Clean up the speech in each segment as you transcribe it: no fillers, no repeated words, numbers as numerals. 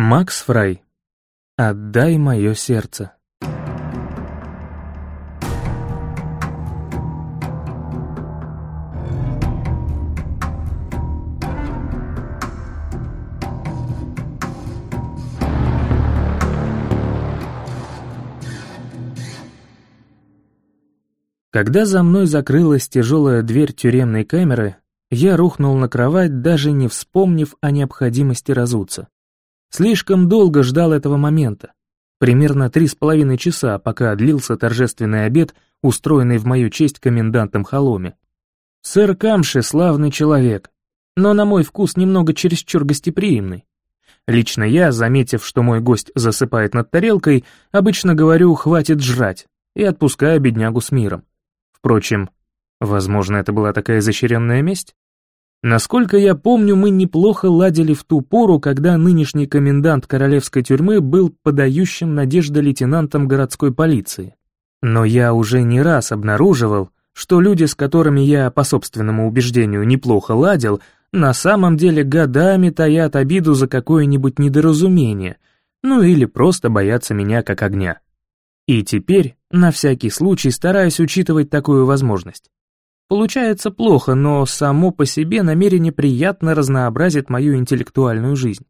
Макс Фрай. «Отдай мое сердце». Когда за мной закрылась тяжелая дверь тюремной камеры, я рухнул на кровать, даже не вспомнив о необходимости разуться. Слишком долго ждал этого момента. Примерно 3,5 часа, пока длился торжественный обед, устроенный в мою честь комендантом Халоми. Сэр Камши — славный человек, но на мой вкус немного чересчур гостеприимный. Лично я, заметив, что мой гость засыпает над тарелкой, обычно говорю «хватит жрать» и отпускаю беднягу с миром. Впрочем, возможно, это была такая изощренная месть? Насколько я помню, мы неплохо ладили в ту пору, когда нынешний комендант королевской тюрьмы был подающим надежды лейтенантом городской полиции. Но я уже не раз обнаруживал, что люди, с которыми я, по собственному убеждению, неплохо ладил, на самом деле годами таят обиду за какое-нибудь недоразумение, ну или просто боятся меня как огня. И теперь, на всякий случай, стараюсь учитывать такую возможность. Получается плохо, но само по себе намерение приятно разнообразит мою интеллектуальную жизнь.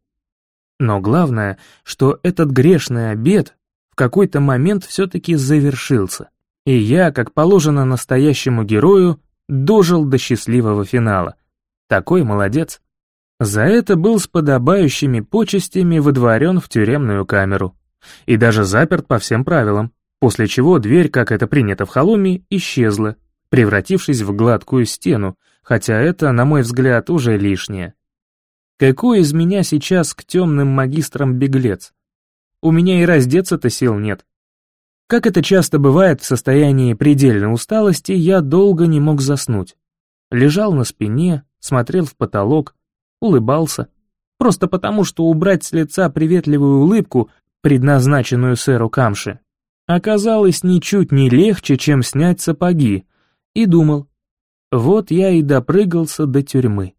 Но главное, что этот грешный обед в какой-то момент все-таки завершился, и я, как положено настоящему герою, дожил до счастливого финала. Такой молодец. За это был с подобающими почестями выдворен в тюремную камеру. И даже заперт по всем правилам, после чего дверь, как это принято в Халоме, исчезла, превратившись в гладкую стену, хотя это, на мой взгляд, уже лишнее. Какой из меня сейчас к темным магистрам беглец? У меня и раздеться-то сил нет. Как это часто бывает в состоянии предельной усталости, я долго не мог заснуть. Лежал на спине, смотрел в потолок, улыбался, просто потому, что убрать с лица приветливую улыбку, предназначенную сэру Камши, оказалось ничуть не легче, чем снять сапоги, и думал, вот я и допрыгался до тюрьмы.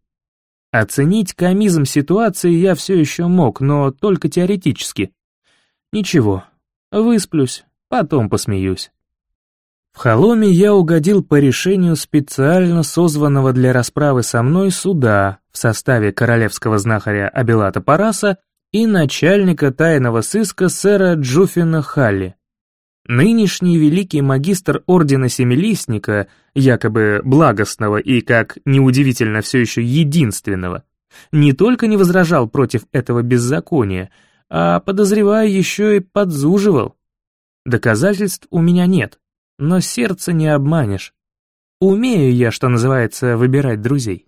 Оценить комизм ситуации я все еще мог, но только теоретически. Ничего, высплюсь, потом посмеюсь. В Халоме я угодил по решению специально созванного для расправы со мной суда в составе королевского знахаря Абелата Параса и начальника тайного сыска сэра Джуффина Халли. Нынешний великий магистр Ордена Семилистника, якобы благостного и, как неудивительно, все еще единственного, не только не возражал против этого беззакония, а, подозреваю, еще и подзуживал. Доказательств у меня нет, но сердце не обманешь. Умею я, что называется, выбирать друзей.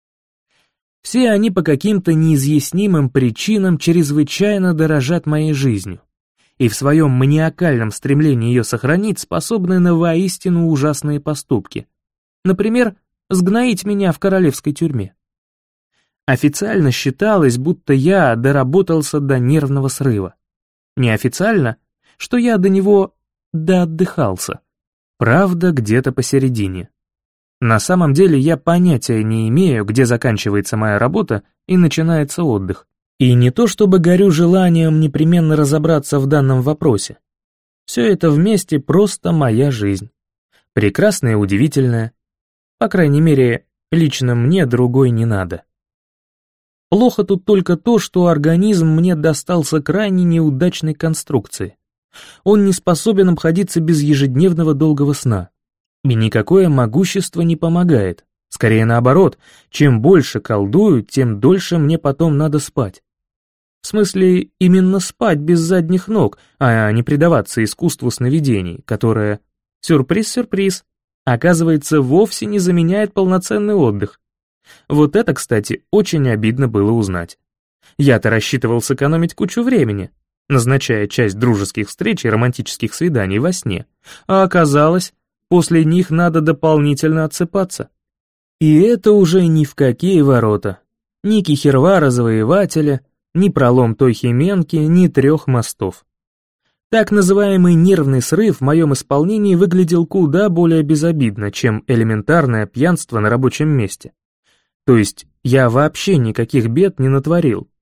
Все они по каким-то неизъяснимым причинам чрезвычайно дорожат моей жизнью и в своем маниакальном стремлении ее сохранить способны на воистину ужасные поступки. Например, сгноить меня в королевской тюрьме. Официально считалось, будто я доработался до нервного срыва. Неофициально, что я до него доотдыхался. Правда, где-то посередине. На самом деле я понятия не имею, где заканчивается моя работа и начинается отдых. И не то чтобы горю желанием непременно разобраться в данном вопросе. Все это вместе просто моя жизнь. Прекрасная и удивительная. По крайней мере, лично мне другой не надо. Плохо тут только то, что организм мне достался крайне неудачной конструкции. Он не способен обходиться без ежедневного долгого сна. И никакое могущество не помогает. Скорее наоборот, чем больше колдую, тем дольше мне потом надо спать. В смысле, именно спать без задних ног, а не предаваться искусству сновидений, которое, сюрприз-сюрприз, оказывается, вовсе не заменяет полноценный отдых. Вот это, кстати, очень обидно было узнать. Я-то рассчитывал сэкономить кучу времени, назначая часть дружеских встреч и романтических свиданий во сне, а оказалось, после них надо дополнительно отсыпаться. И это уже ни в какие ворота. Ни Кихервара-завоевателя, ни пролом той Хименки, ни 3 мостов. Так называемый нервный срыв в моем исполнении выглядел куда более безобидно, чем элементарное пьянство на рабочем месте. То есть я вообще никаких бед не натворил,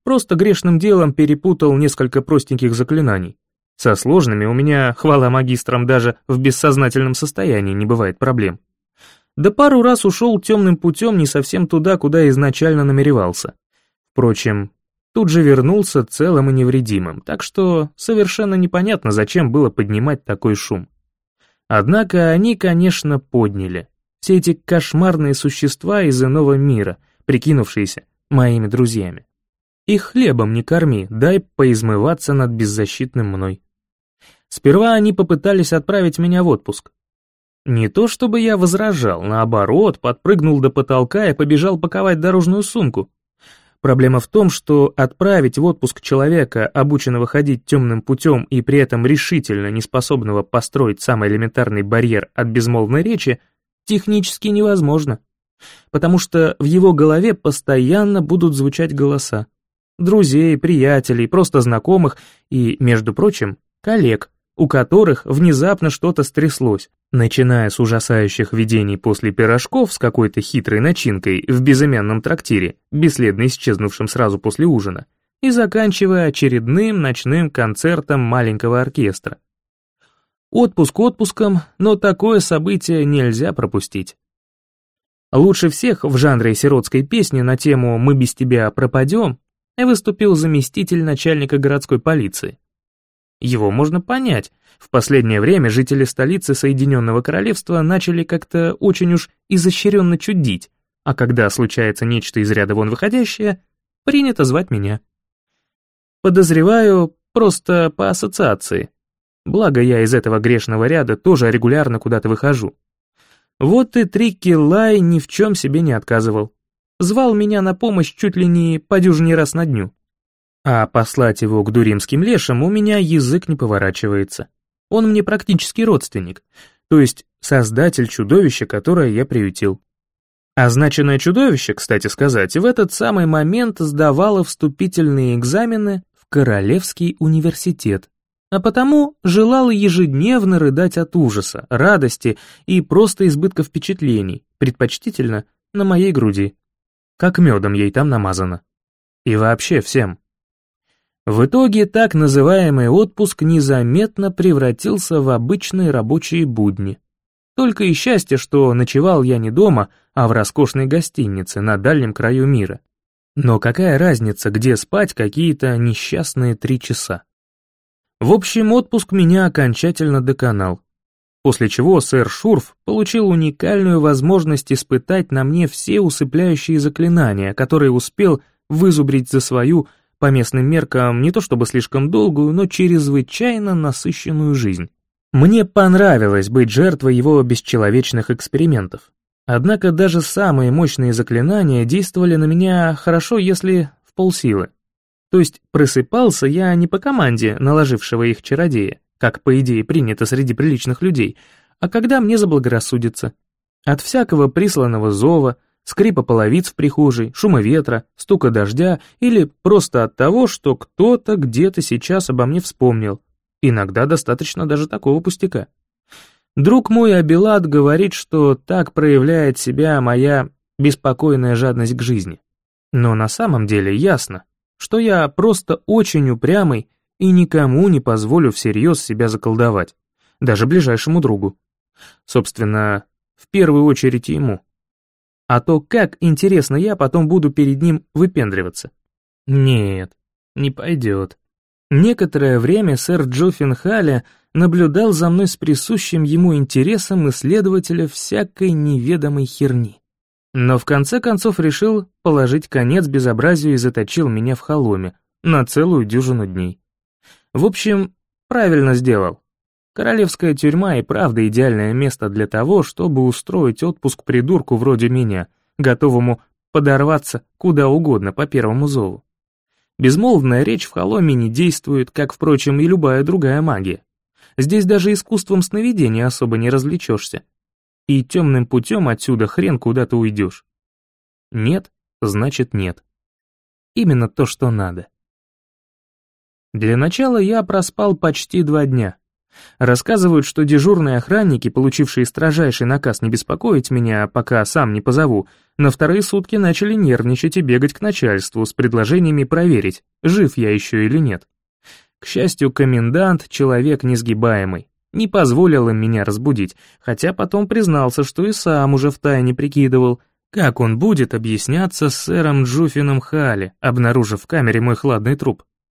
Просто грешным делом перепутал несколько простеньких заклинаний. Со сложными у меня, хвала магистрам, даже в бессознательном состоянии не бывает проблем. Да пару раз ушел темным путем не совсем туда, куда изначально намеревался. Впрочем, тут же вернулся целым и невредимым, так что совершенно непонятно, зачем было поднимать такой шум. Однако они, конечно, подняли. Все эти кошмарные существа из иного мира, прикинувшиеся моими друзьями. Их хлебом не корми, дай поизмываться над беззащитным мной. Сперва они попытались отправить меня в отпуск. Не то чтобы я возражал, наоборот, подпрыгнул до потолка и побежал паковать дорожную сумку. Проблема в том, что отправить в отпуск человека, обученного ходить темным путем и при этом решительно неспособного построить самый элементарный барьер от безмолвной речи, технически невозможно. Потому что в его голове постоянно будут звучать голоса. Друзей, приятелей, просто знакомых и, между прочим, коллег, у которых внезапно что-то стряслось, начиная с ужасающих видений после пирожков с какой-то хитрой начинкой в безымянном трактире, бесследно исчезнувшем сразу после ужина, и заканчивая очередным ночным концертом маленького оркестра. Отпуск отпуском, но такое событие нельзя пропустить. Лучше всех в жанре сиротской песни на тему «Мы без тебя пропадем» выступил заместитель начальника городской полиции. Его можно понять. В последнее время жители столицы Соединенного Королевства начали как-то очень уж изощренно чудить, а когда случается нечто из ряда вон выходящее, принято звать меня. Подозреваю, просто по ассоциации. Благо я из этого грешного ряда тоже регулярно куда-то выхожу. Вот и Трикки Лай ни в чем себе не отказывал. Звал меня на помощь чуть ли не по дюжине раз на дню. А послать его к дуримским лешам у меня язык не поворачивается. Он мне практически родственник, то есть создатель чудовища, которое я приютил. Означенное чудовище, кстати сказать, в этот самый момент сдавало вступительные экзамены в Королевский университет, а потому желало ежедневно рыдать от ужаса, радости и просто избытка впечатлений, предпочтительно на моей груди. Как медом ей там намазано. И вообще всем. В итоге так называемый отпуск незаметно превратился в обычные рабочие будни. Только и счастье, что ночевал я не дома, а в роскошной гостинице на дальнем краю мира. Но какая разница, где спать какие-то несчастные 3 часа? В общем, отпуск меня окончательно доконал. После чего сэр Шурф получил уникальную возможность испытать на мне все усыпляющие заклинания, которые успел вызубрить за свою, по местным меркам, не то чтобы слишком долгую, но чрезвычайно насыщенную жизнь. Мне понравилось быть жертвой его бесчеловечных экспериментов. Однако даже самые мощные заклинания действовали на меня хорошо, если в полсилы. То есть просыпался я не по команде наложившего их чародея, как по идее принято среди приличных людей, а когда мне заблагорассудится. От всякого присланного зова, скрипа половиц в прихожей, шума ветра, стука дождя или просто от того, что кто-то где-то сейчас обо мне вспомнил. Иногда достаточно даже такого пустяка. Друг мой Абилат говорит, что так проявляет себя моя беспокойная жадность к жизни. Но на самом деле ясно, что я просто очень упрямый и никому не позволю всерьез себя заколдовать, даже ближайшему другу. Собственно, в первую очередь ему. А то как, интересно, я потом буду перед ним выпендриваться? Нет, не пойдет. Некоторое время сэр Джо Финхаля наблюдал за мной с присущим ему интересом исследователя всякой неведомой херни. Но в конце концов решил положить конец безобразию и заточил меня в холоме на целую дюжину дней. В общем, правильно сделал. Королевская тюрьма и правда идеальное место для того, чтобы устроить отпуск придурку вроде меня, готовому подорваться куда угодно по первому зову. Безмолвная речь в холоме не действует, как, впрочем, и любая другая магия. Здесь даже искусством сновидения особо не развлечешься. И темным путем отсюда хрен куда ты уйдешь. Нет, значит нет. Именно то, что надо. Для начала я проспал почти 2 дня. Рассказывают, что дежурные охранники, получившие строжайший наказ не беспокоить меня, пока сам не позову, на вторые сутки начали нервничать и бегать к начальству с предложениями проверить, жив я еще или нет. К счастью, комендант — человек несгибаемый, не позволил им меня разбудить, хотя потом признался, что и сам уже втайне прикидывал, как он будет объясняться с сэром Джуффином Халли, обнаружив в камере мой хладный труп.